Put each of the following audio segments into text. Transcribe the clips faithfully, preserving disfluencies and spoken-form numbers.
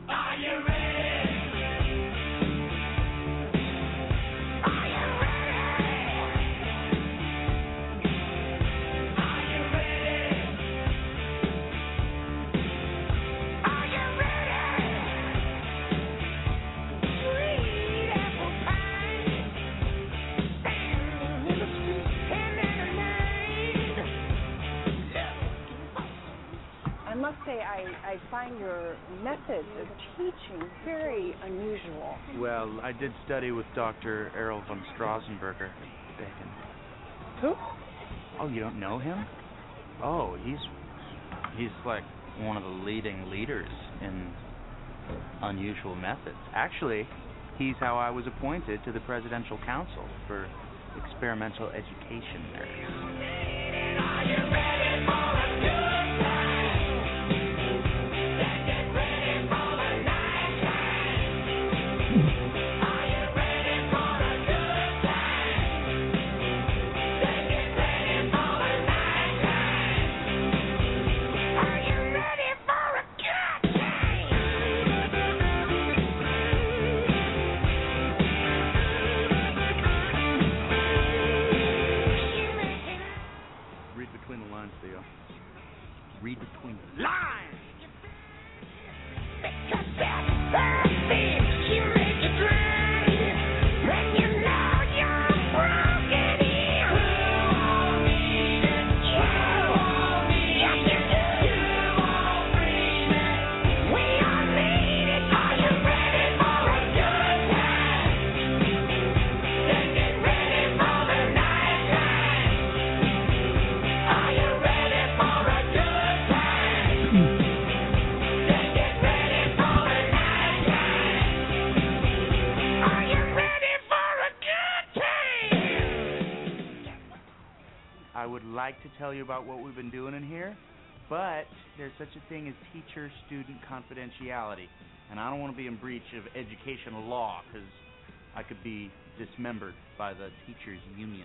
Are you ready? Are you I must say, I, I find your method of teaching very unusual. Well, I did study with Doctor Errol von Strassenberger. Bacon. Who? Oh, you don't know him? Oh, he's he's like one of the leading leaders in unusual methods. Actually, he's how I was appointed to the Presidential Council for Experimental Education Nerds. Are you ready for a good time? Get ready for the night time. Are you ready for a good time? Get ready for the night time. Are you ready for a good time? Read between the lines, Theo. Read between the lines! Because that thing you make you drown when you know you're broken in. Who won't need it? You won't need it. Yes, you do. You won't need it. We all need it. Are you ready for a good time? Then get ready for the night time. Are you ready for a good time? Then get ready for the night time. Are you ready for a good time? I would like to tell you about what we've been doing in here, but there's such a thing as teacher-student confidentiality, and I don't want to be in breach of educational law, because I could be dismembered by the teachers' union.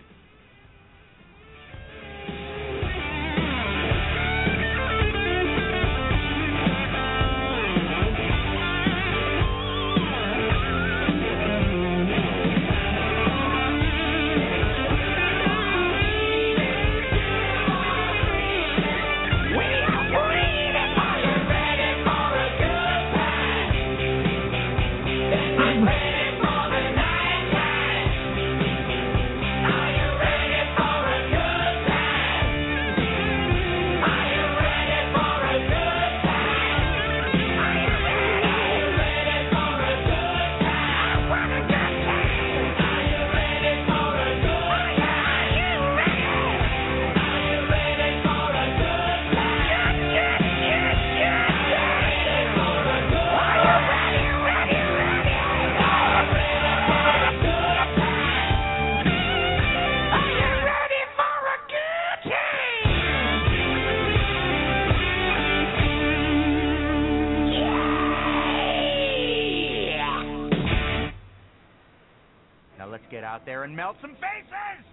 We are breathing. Are you ready for a good time? Then get ready for the night time. Are you ready for a good time? Are you ready for a good time? Are you ready for a good time? I want a good time. Are you ready for a good time? Are you ready? Are you ready for a good time? Good, good, good, good, good. For a good time. Are you ready, ready, ready? Are you ready for a good time? Are you ready for a good time? Yeah! Now let's get out there and melt some faces!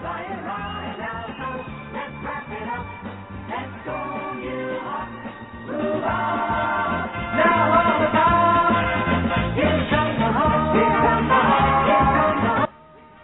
flying right out the coast. Let's wrap it up. Let's go, you hop. Move on. Now all about. Here comes the home. Here comes the home. Here comes the home.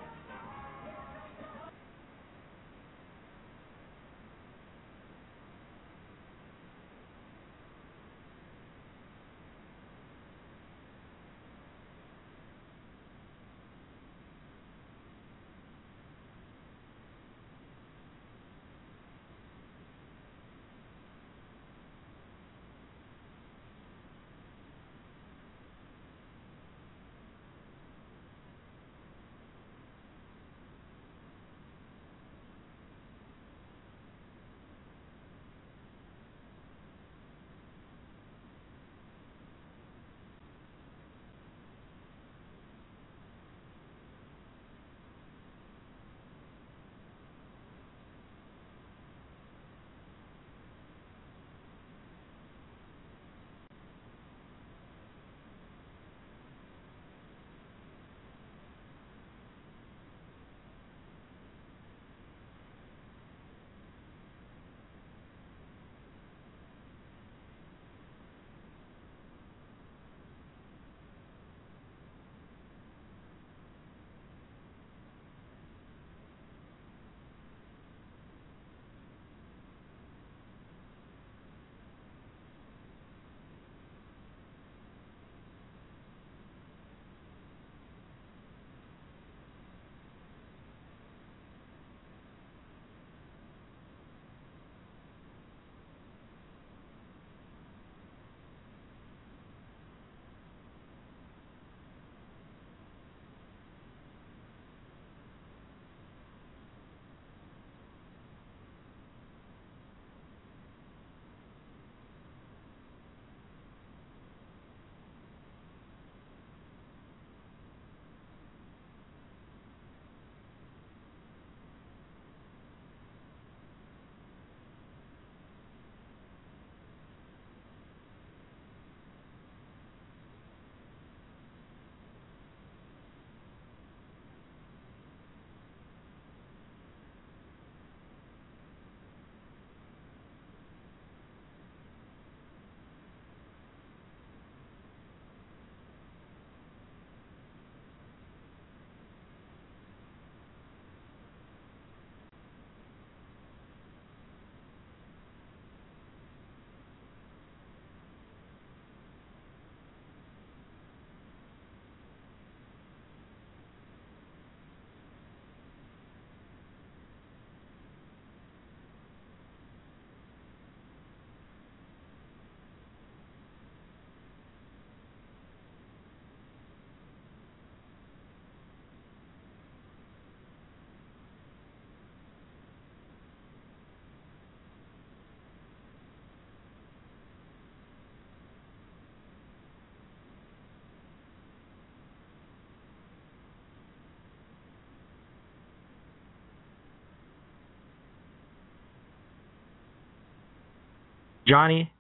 Johnny?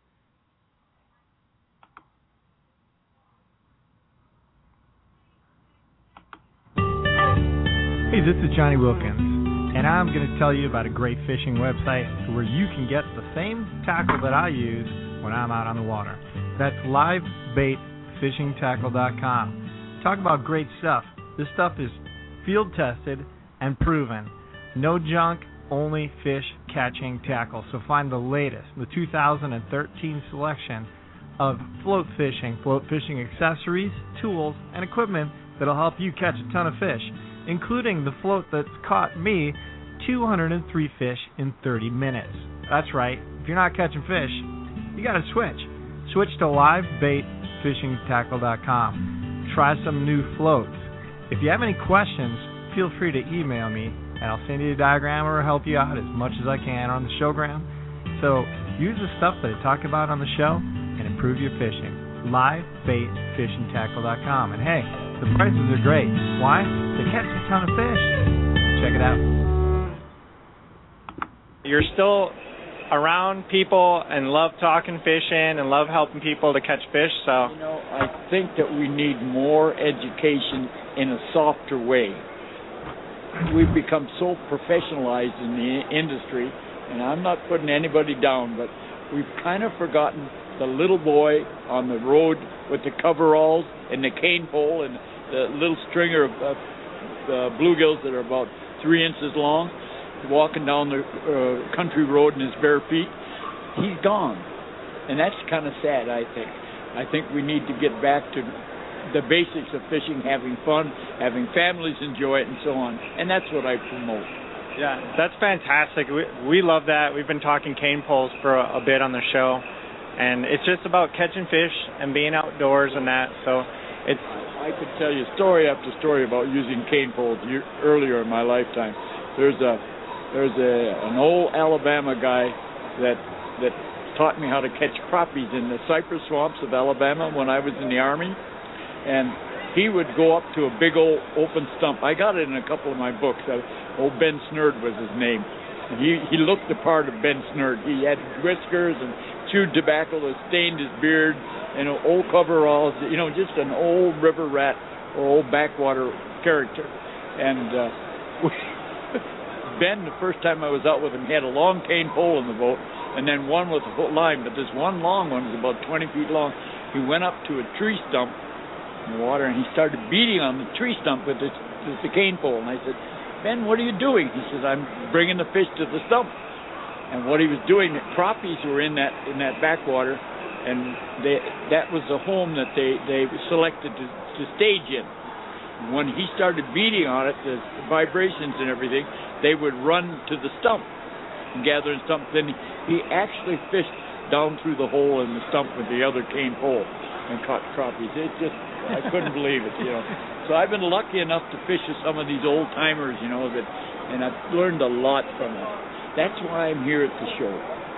Hey, this is Johnny Wilkins, and I'm going to tell you about a great fishing website where you can get the same tackle that I use when I'm out on the water. That's live bait fishing tackle dot com. Talk about great stuff. This stuff is field tested and proven. No junk, only fish catching tackle. So find the latest, the two thousand thirteen selection of float fishing, float fishing accessories, tools, and equipment that'll help you catch a ton of fish, including the float that's caught me two hundred three fish in thirty minutes. That's right. If you're not catching fish, you got to switch. Switch to live bait fishing tackle dot com. Try some new floats. If you have any questions, feel free to email me, and I'll send you a diagram or help you out as much as I can on the showgram. So use the stuff that I talk about on the show and improve your fishing. live bait fishing tackle dot com. And hey, the prices are great. Why? They catch a ton of fish. Check it out. You're still around people and love talking fishing and love helping people to catch fish, so... You know, I think that we need more education in a softer way. we've become so professionalized in the industry, and I'm not putting anybody down, but we've kind of forgotten the little boy on the road with the coveralls and the cane pole and the little stringer of uh, uh, bluegills that are about three inches long, walking down the uh, country road in his bare feet. He's gone, and that's kind of sad, I think. I think we need to get back to the basics of fishing, having fun, having families enjoy it, and so on. And that's what I promote. Yeah, that's fantastic. We we love that. We've been talking cane poles for a, a bit on the show, and it's just about catching fish and being outdoors and that. So it's. I could tell you story after story about using cane poles earlier in my lifetime. There's a there's a an old Alabama guy that that taught me how to catch crappies in the cypress swamps of Alabama when I was in the Army. And he would go up to a big old open stump. I got it in a couple of my books. Uh, old Ben Snerd was his name. And he, he looked the part of Ben Snerd. He had whiskers and chewed tobacco that stained his beard, and old coveralls, you know, just an old river rat or old backwater character. And uh, Ben, the first time I was out with him, he had a long cane pole in the boat, and then one with a hook line, but this one long one was about twenty feet long. He went up to a tree stump in the water, and he started beating on the tree stump with, this, with the cane pole. And I said, Ben, what are you doing? He says, I'm bringing the fish to the stump. And what he was doing, the crappies were in that in that backwater, and they, that was the home that they, they selected to, to stage in. When he started beating on it, the vibrations and everything, they would run to the stump and gather in stump. Then he actually fished down through the hole in the stump with the other cane pole and caught crappies. It just, I couldn't believe it, you know. So I've been lucky enough to fish with some of these old timers, you know, that, and I've learned a lot from them. That's why I'm here at the show.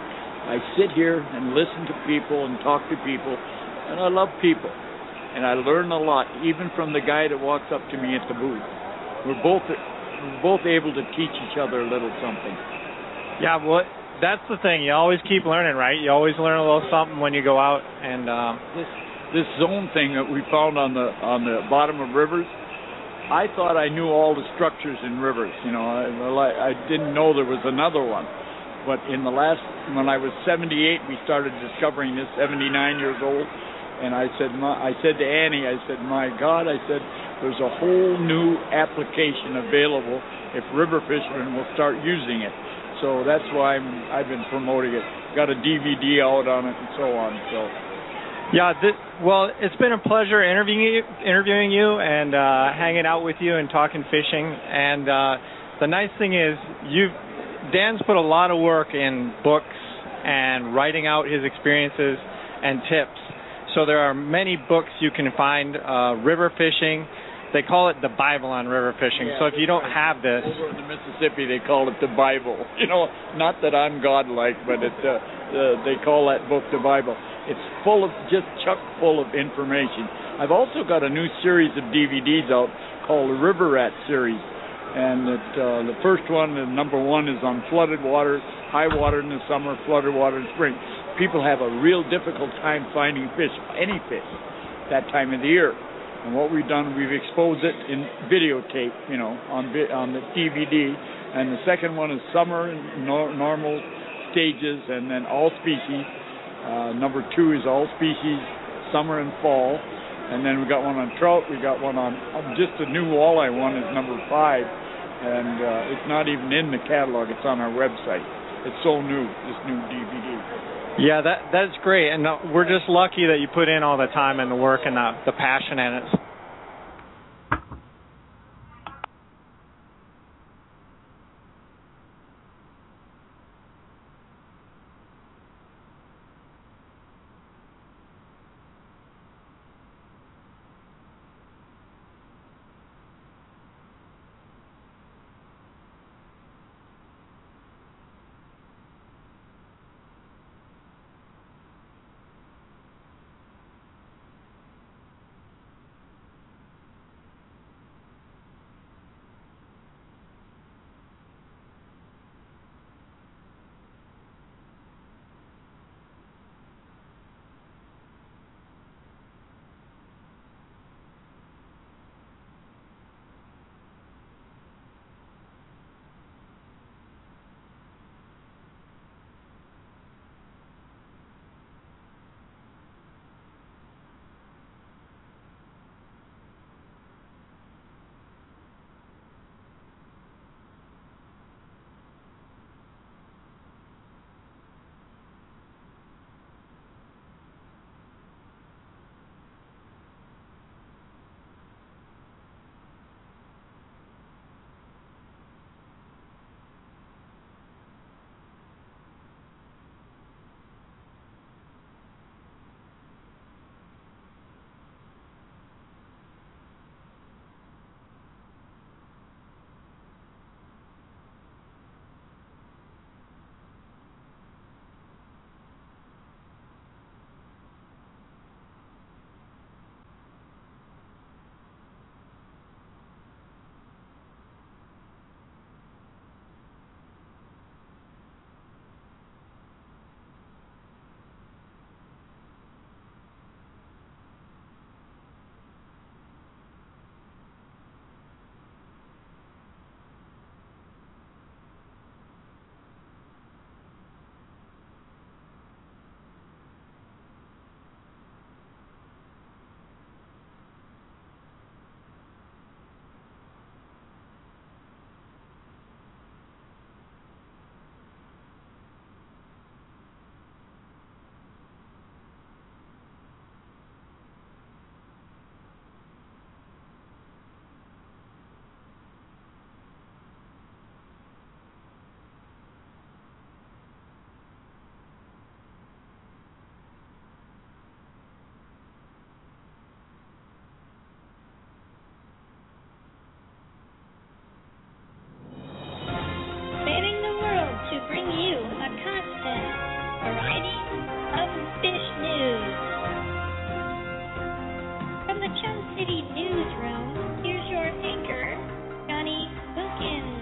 I sit here and listen to people and talk to people, and I love people. And I learn a lot, even from the guy that walks up to me at the booth. We're both we're both able to teach each other a little something. Yeah, well, that's the thing. You always keep learning, right? You always learn a little something when you go out. And um, this this zone thing that we found on the on the bottom of rivers, I thought I knew all the structures in rivers. You know, I, I didn't know there was another one. But in the last, when I was seventy-eight, we started discovering this. seventy-nine years old. And I said, my, I said to Annie, I said, my God, I said, there's a whole new application available if river fishermen will start using it. So that's why I'm, I've been promoting it. Got a D V D out on it and so on. So. Yeah, this, well, it's been a pleasure interviewing you, interviewing you and uh, hanging out with you and talking fishing. And uh, the nice thing is, you've Dan's put a lot of work in books and writing out his experiences and tips. So there are many books you can find, uh, river fishing. They call it the Bible on river fishing. Yeah, so if you don't have this... Over in the Mississippi, they call it the Bible. You know, not that I'm godlike, but it, uh, uh, they call that book the Bible. It's full of, just chock full of information. I've also got a new series of D V Ds out called the River Rat series. And it, uh, the first one, the number one, is on flooded waters, high water in the summer, flooded water in spring. People have a real difficult time finding fish, any fish, that time of the year. And what we've done, we've exposed it in videotape, you know, on vi- on the D V D. And the second one is summer and no- normal stages, and then all species. Uh, number two is all species, summer and fall. And then we got one on trout. We got one on, on just the new walleye one is number five, and uh, it's not even in the catalog. It's on our website. It's so new, this new D V D. Yeah, that that's great, and uh, we're just lucky that you put in all the time and the work and the, the passion in it. to bring you a constant variety of fish news. From the Chum City newsroom, here's your anchor, Johnny Wilkins.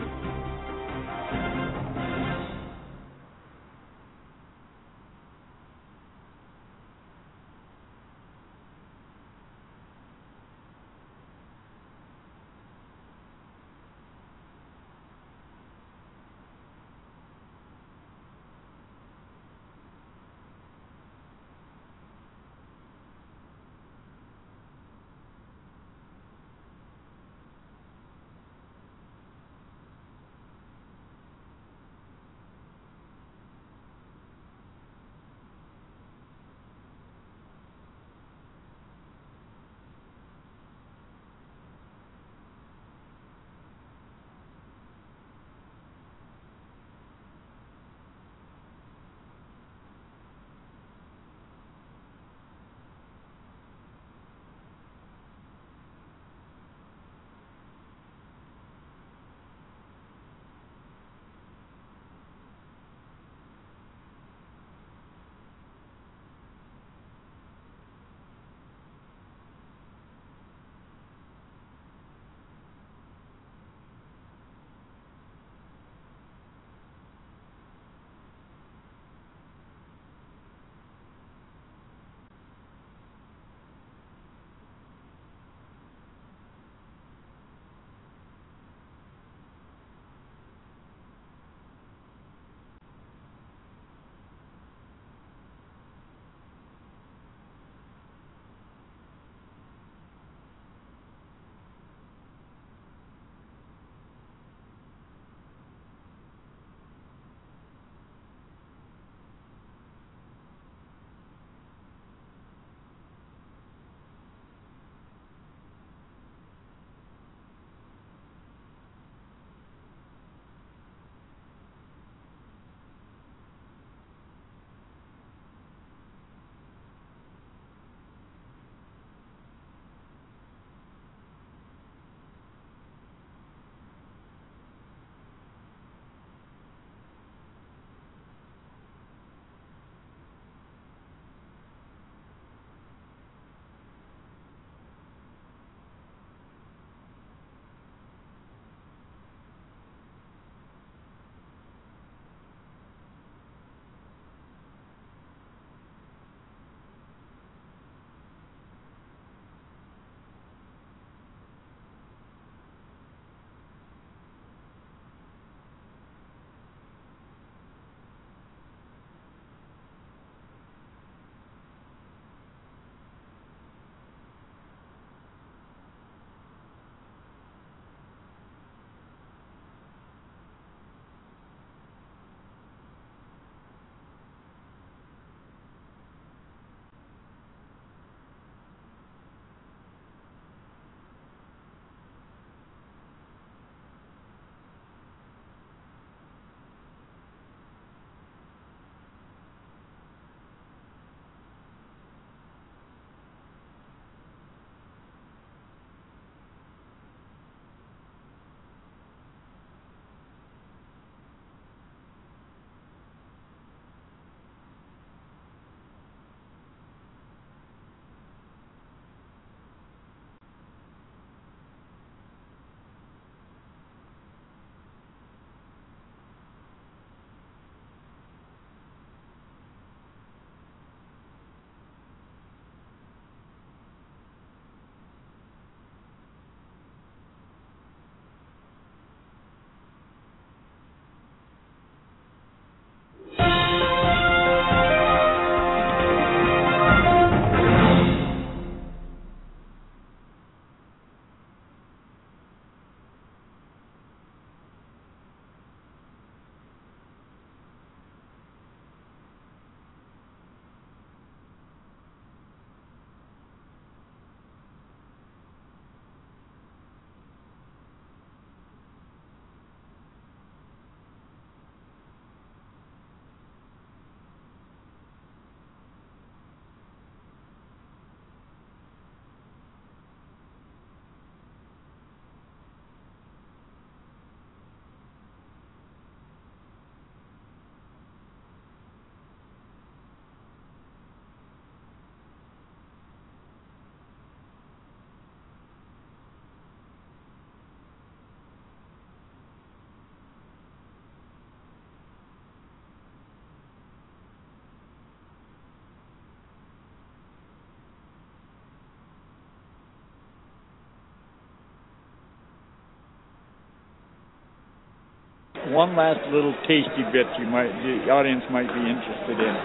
one last little tasty bit you might, the audience might be interested in.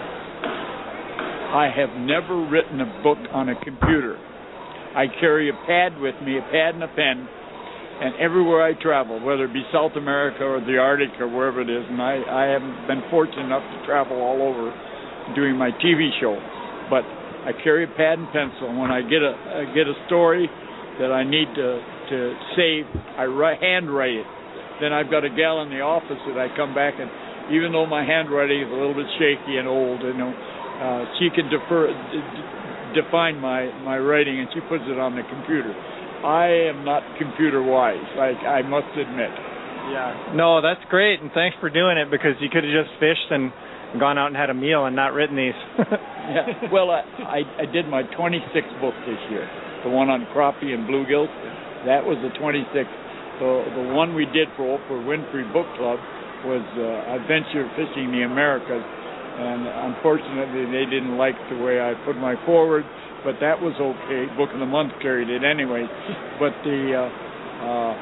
I have never written a book on a computer. I carry a pad with me, a pad and a pen, and everywhere I travel, whether it be South America or the Arctic or wherever it is, and I, I haven't been fortunate enough to travel all over doing my T V show, but I carry a pad and pencil, and when I get a I get a story that I need to, to save, I write, handwrite it. Then I've got a gal in the office that I come back, and even though my handwriting is a little bit shaky and old, you know, uh, she can defer, d- define my, my writing, and she puts it on the computer. I am not computer wise, I, I must admit. Yeah. No, that's great, and thanks for doing it, because you could have just fished and gone out and had a meal and not written these. Yeah. Well, I, I I did my twenty-sixth book this year. The one on crappie and bluegills, that was the twenty-sixth. The the one we did for Oprah Winfrey Book Club was uh, Adventure Fishing the Americas, and unfortunately they didn't like the way I put my forward, but that was okay. Book of the Month carried it anyway. But the uh, uh,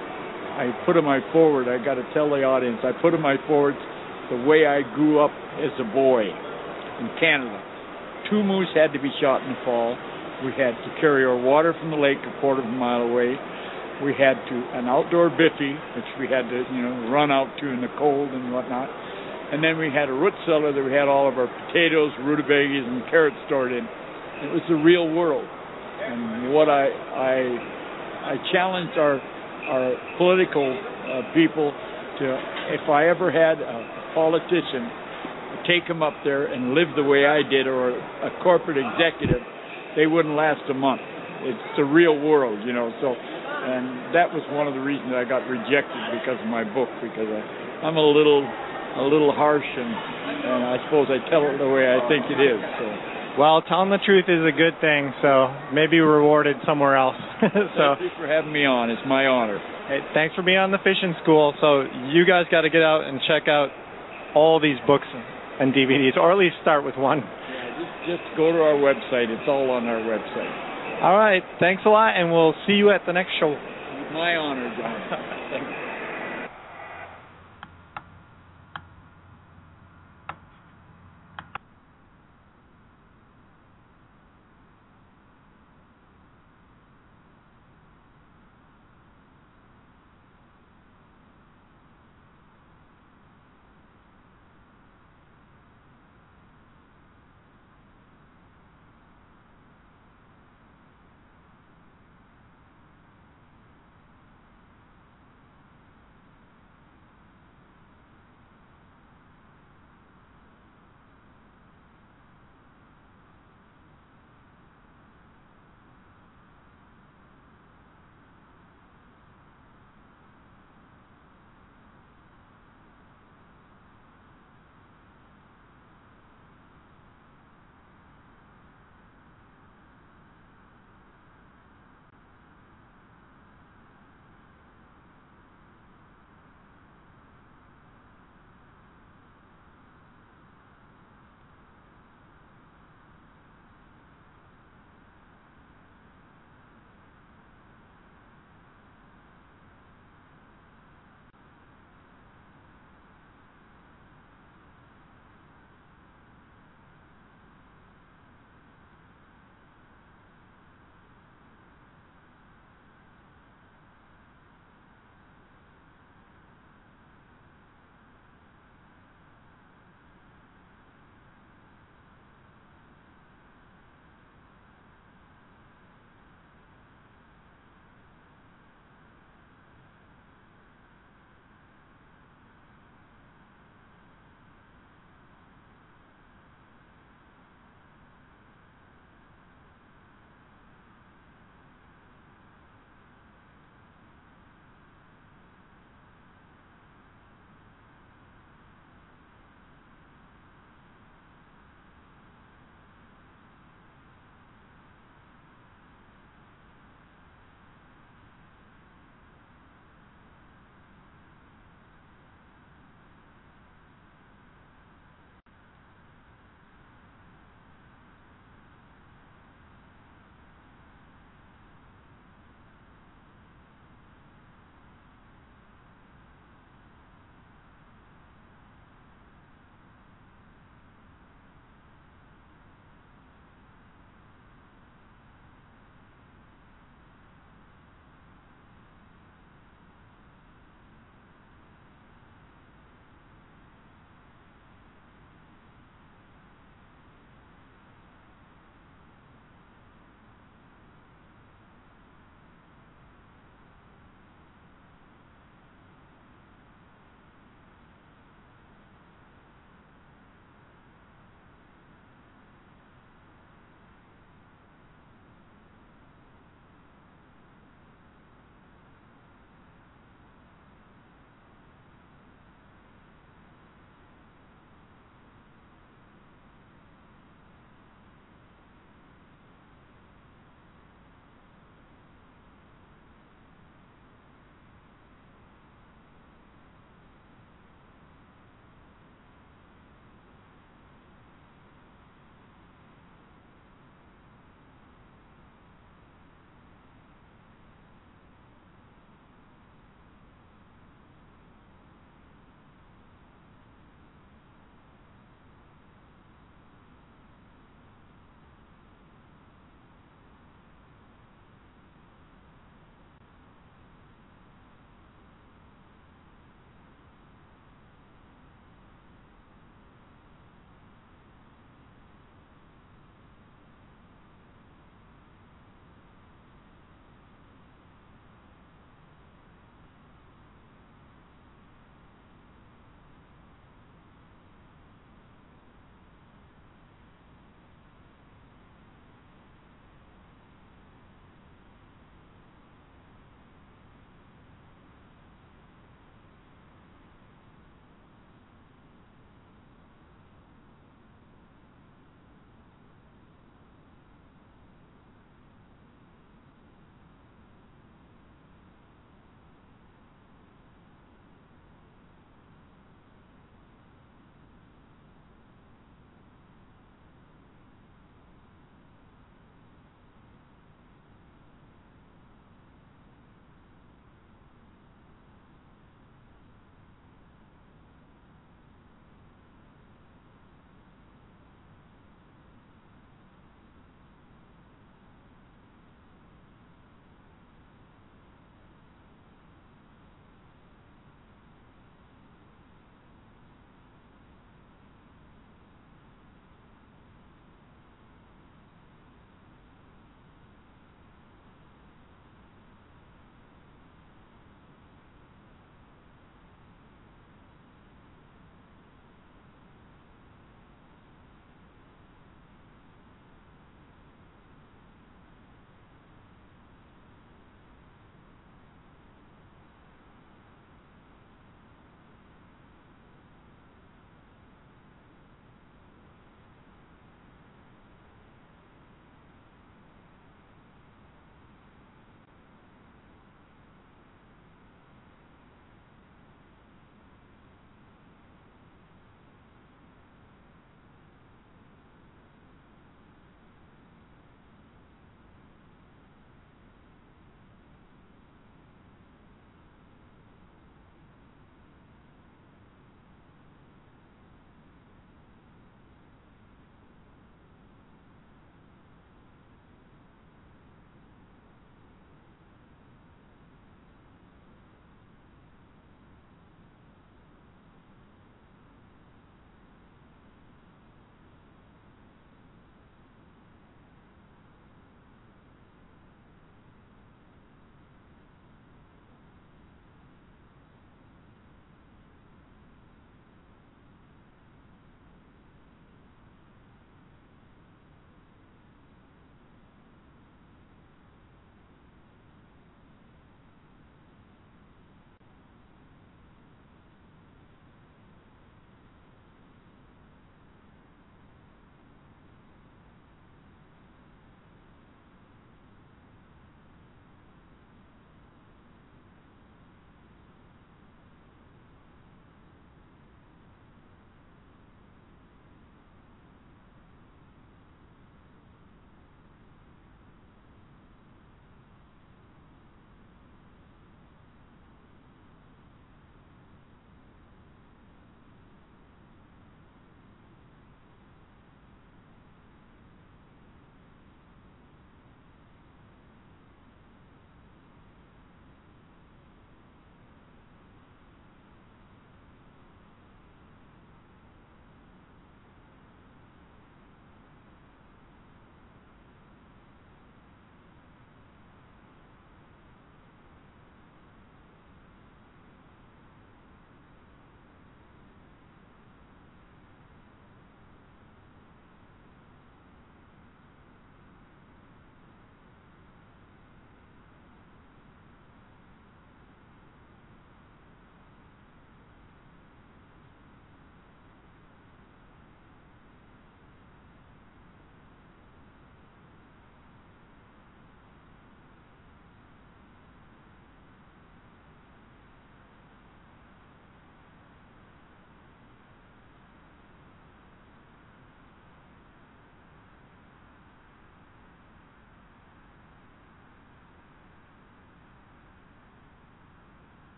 I put in my forward. I got to tell the audience, I put in my forwards the way I grew up as a boy in Canada. Two moose had to be shot in the fall. We had to carry our water from the lake a quarter of a mile away. We had to an outdoor biffy, which we had to, you know, run out to in the cold and whatnot. And then we had a root cellar that we had all of our potatoes, rutabagas, and carrots stored in. It was the real world. And what I I, I challenged our our political uh, people to, if I ever had a politician, take them up there and live the way I did, or a corporate executive, they wouldn't last a month. It's the real world, you know. So, and that was one of the reasons I got rejected because of my book, because I, I'm a little, a little harsh, and, and I suppose I tell it the way I think it is. So. Well, telling the truth is a good thing, so maybe rewarded somewhere else. So, thank you for having me on. It's my honor. Hey, thanks for being on the fishing school. So you guys got to get out and check out all these books and D V Ds, or at least start with one. Yeah, just, just go to our website. It's all on our website. All right. Thanks a lot, and we'll see you at the next show. My honor, John. Thank you.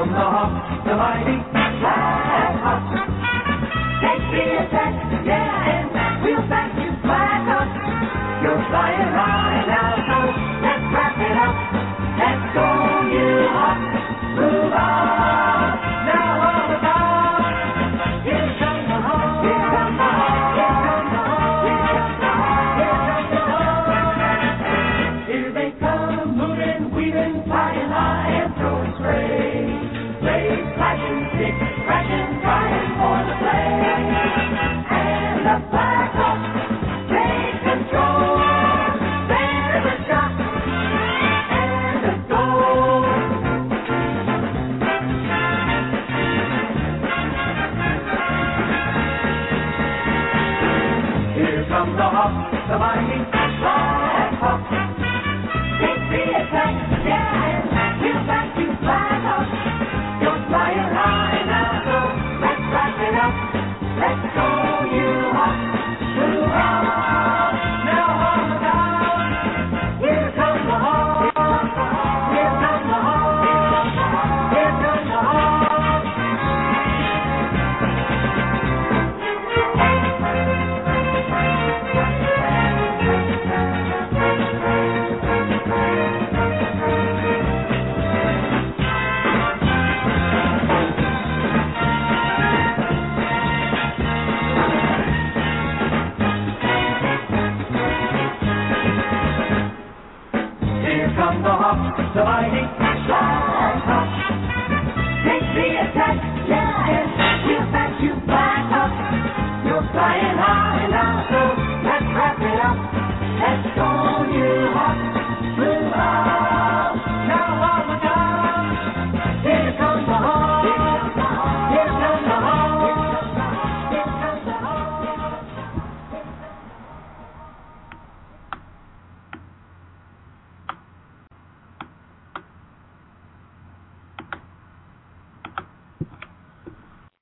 come the hawk, the mighty flying hawk. Take the attack, yeah, and we'll back you flying up. You're flying high now, so let's wrap it up. Let's go, you hawk, move on. Now on the top, here comes the hawk, here comes the hawk, here comes the hawk, here comes the hawk, here comes the hawk. Here they come, moving, weaving, flying high and throwing spray. Blades flashing, sticks crashing, trying for the play. And the Black Hawk take control. There's a shot and a goal. Here comes the hawk, the mighty Black Hawk. Take the attack, yeah, and we'll back you Black Hawk. You're flying high now, so let's wrap it up. Let's go, you hawk, move on. Now on the down, here comes the hawk, here comes the hawk, here comes the hawk. Here comes the hawk, the mighty Black Hawk. Take the attack, yeah, and we'll back you Black Hawk. You're flying